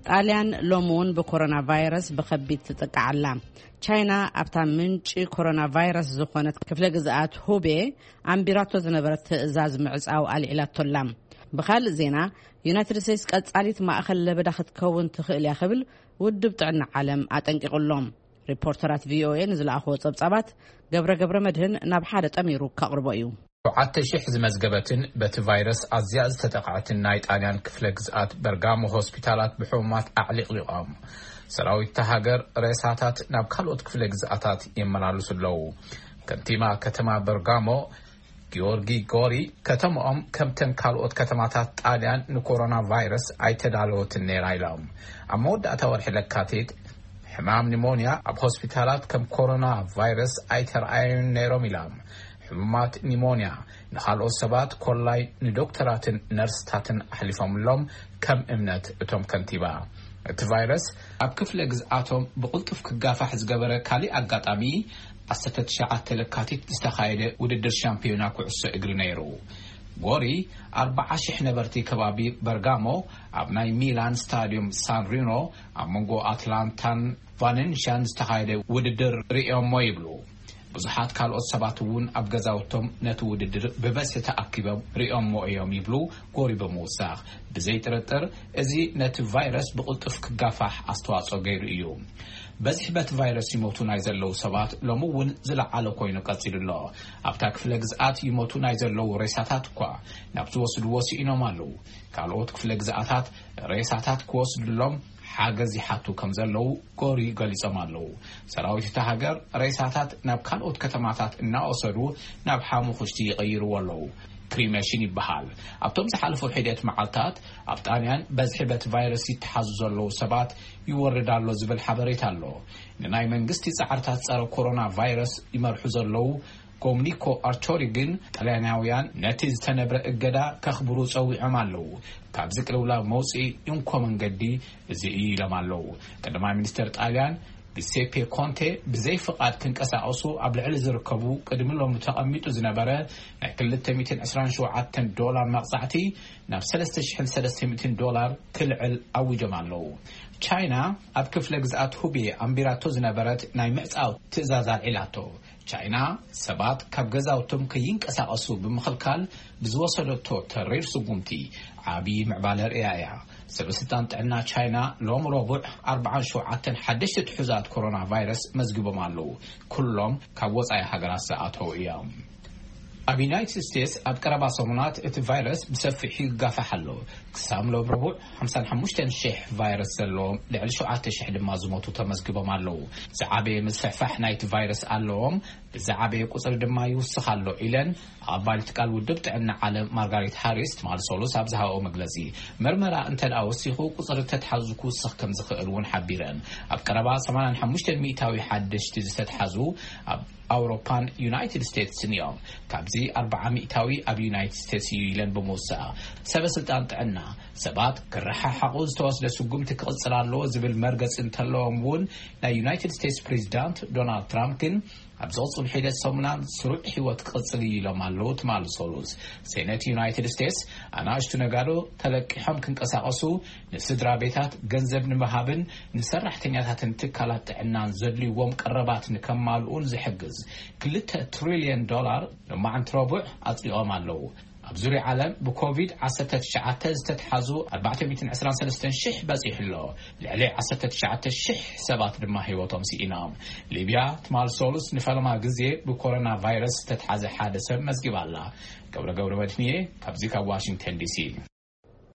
ጣልያን ሎሞን በኮሮና ቫይረስ በከቢት ተጠቃዓላ ቻይና አብታ ምንጭ ኮሮና ቫይረስ ዝኾነት ክፍለ ግዛት ሁቤ አምቢራቶ ዝነበረት ትዕዛዝ ምዕጻው አልዒላቶላ በኻል ዜና ዩናይትድ ስቴትስ ቀጻሊት ማእኸል ለበዳ ክትከውን ትኽእል ያኽብል ውድብ ጥዕና ዓለም አጠንቂቁሎም ሪፖርተራት ቪኦኤ ንዝለኣኽዎ ጸብጻባት ገብረ መድህን ናብ ሓደ ጠሚሩ ካቅርቦ እዩ 7000 ዝመዝገበትን በቲ ቫይረስ ኣዝያ ዝተጠቃዕትን ናይ ጣልያን ክፍለ ግዛት በርጋሞ ሆስፒታላት ብሕሙማት ኣዕሊቕሊቖም ሰራዊት ሃገር ሬሳታት ናብ ካልኦት ክፍለ ግዛታት ይመላለሱ ኣለዉ ከንቲባ ከተማ በርጋሞ ጊዮርጊ ጎሪ ከተማኦም ከምተን ካልኦት ከተማታት ጣልያን ንኮሮና ቫይረስ ኣይተዳለወትን ነይራ ኢሎም ኣብ መወዳእታ ወርሒ ለካቲት ሕማም ኒሞንያ ኣብ ሆስፒታላት ከም ኮሮና ቫይረስ ኣይተረኣዩን ነይሮም ኢሎም ሕሙማት ኒሞንያ ንኻልኦት ሰባት ኮላይ ንዶክተራትን ነርስታትን ኣሕሊፎምሎም ከም እምነት እቶም ከንቲባ እቲ ቫይረስ ኣብ ክፍለ ግዝኣቶም ብቁልጡፍ ክጋፋሕ ዝገበረ ካሊእ ኣጋጣሚ 19 ለካቲት ዝተኻየደ ውድድር ሻምፒዮና ኩዕሶ እግሪ ነይሩ ጎሪ 40,000 ነበርቲ ከባቢ በርጋሞ ኣብ ናይ ሚላን ስታዲየም ሳን ሪኖ ኣብ መንጎ አትላንታን ቫሌንሺያን ዝተኻየደ ውድድር ሪኦሞ ይብሉ ብዙሓት ካልኦት ሰባት እውን ኣብ ገዛውቶም ነቲ ውድድር ብበዝሒ ተኣኪቦም ሪኦሞ እዮም ይብሉ ጎሪ ብምውሳኽ ብዘይ ጥርጥር እዚ ነቲ ቫይረስ ብቁልጡፍ ክጋፋሕ ኣስተዋፅኦ ገይሩ እዩ በዝሒ በቲ ቫይረስ ይሞቱ ናይ ዘለው ሰባት ሎሚ እውን ዝለዓለ ኮይኑ ቀፂሉ ኣሎ ኣብታ ክፍለ ግዝኣት ይሞቱ ናይ ዘለው ሬሳታት እኳ ናብ ዝወስድዎ ሲኢኖም ኣለዉ ካልኦት ክፍለ ግዝኣታት ሬሳታት ክወስድሎም ሓገዝ ይሓቱ ከም ዘለው ጎሪ ገሊጾም ኣለዉ ሰራዊት ሃገር ሬሳታት ናብ ካልኦት ከተማታት እናወሰዱ ናብ ሓሙኽሽቲ ይቕይርዎ ኣለዉ ክሪሜሽን ይበሃል ኣብቶም ዝሓለፉ ሒደት መዓልታት ኣብ ጣልያን በዝሒ በቲ ቫይረስ ይተሓዙ ዘለው ሰባት ይወርዳሎ ዝብል ሓበሬታ ኣሎ ንናይ መንግስቲ ጻዕርታት ጸረ ኮሮና ቫይረስ ይመርሑ ዘለው ኮሙኒኮ አርቾሪ ግን ጣልያናውያን ነቲ ዝተነብረ እገዳ ከኽብሩ ጸዊዖም ኣለዉ ካብዚ ቅልውላው መውፅኢ እንኮ መንገዲ እዚ ኢሎም ኣለዉ ቀዳማይ ሚኒስትር ጣልያን ጊሴፔ ኮንቴ ብዘይ ፍቃድ ክንቀሳቀሱ ኣብ ልዕሊ ዝርከቡ ቅድሚሎም ተቐሚጡ ዝነበረ ናይ $227 መቕጻዕቲ ናብ $3,300 ክልዕል ኣውጆም ኣለዉ ቻይና ኣብ ክፍለ ግዝኣት ሁቤ ኣምቢራቶ ዝነበረት ናይ ምዕጻው ትዕዛዝ ኣልዒላቶ ቻይና ሰባት ካብ ገዛውቶም ከይንቀሳቀሱ ብምኽልካል ብዝወሰደቶ ተሪር ስጉምቲ ዓብዪ ምዕባለ ርያያ ሰበስልጣን ጥዕና ቻይና ሎም ረቡዕ 47 ሓደሽቲ ትሑዛት ኮሮና ቫይረስ መዝግቦም ኣለዉ ኩሎም ካብ ወፃኢ ሃገራት ዝኣተዉ እዮም ኣብ ዩናይትድ ስቴትስ ኣብ ቀረባ ሰሙናት እቲ ቫይረስ ብሰፊሕ ይጋፋሕ ኣሎ ክሳብ ሎም ረቡዕ 55,000 ቫይረስ ዘለዎም ልዕሊ 7,000 ድማ ዝሞቱ ተመዝግቦም ኣለዉ ዝዓበየ ምስፍሕፋሕ ናይቲ ቫይረስ ኣለዎም ብዝዓበየ ቁፅሪ ድማ ይውስኽ ኣሎ ኢለን ኣባል ትካል ውድብ ጥዕና ዓለም ማርጋሬት ሃሪስ ማልሶሎስ ኣብ ዝሃበኦ መግለጺ ምርመራ እንተደኣ ወሲኹ ቁፅሪ ተተሓዙ ክውስኽ ከም ዝኽእል እውን ሓቢረን ኣብ ቀረባ 85 ሚእታዊ ሓደሽቲ ዝተተሓዙ ኣብ ኣውሮፓን ዩናይትድ ስቴትስ ንዮም ካብዚ 40 ሚእታዊ ኣብ ዩናይትድ ስቴትስ ኢለን ብምውሳእ ሰበስልጣን ጥዕና ሰባት ክረሓሓቁ ዝተወስደ ስጉምቲ ክቕፅል ኣለዎ ዝብል መርገፂ እንተለዎም እውን ናይ ዩናይትድ ስቴትስ ፕሬዚዳንት ዶናልድ ትራምፕ ግን ኣብ ዝቕፅል ሒደት ሰሙናን ስሩዕ ህይወት ክቕፅል ኢሎም ኣለዉ ትማልሶሉስ ሴኔት ዩናይትድ ስቴትስ ኣናእሽቱ ነጋዶ ተለቂሖም ክንቀሳቀሱ ንስድራ ቤታት ገንዘብ ንምሃብን ንሰራሕተኛታትን ትካላት ጥዕናን ዘድልይዎም ቀረባት ንከማልኡን ዝሕግዝ $2 ትሪልዮን ንማዓንቲ ረቡዕ ኣጽሊቖም ኣለዉ ኣብ ዙርያ ዓለም ብኮቪድ-19 ዝተተሓዙ 423,000 በፂሑ ኣሎ ልዕሊ 19,000 ሰባት ድማ ህይወቶም ሲኢኖም ሊብያ ትማልሶሉስ ንፈለማ ግዜ ብኮሮና ቫይረስ ዝተተሓዘ ሓደ ሰብ መዝጊባ ኣላ ገብረ መድህንየ ካብዚ ካብ ዋሽንግተን ዲሲ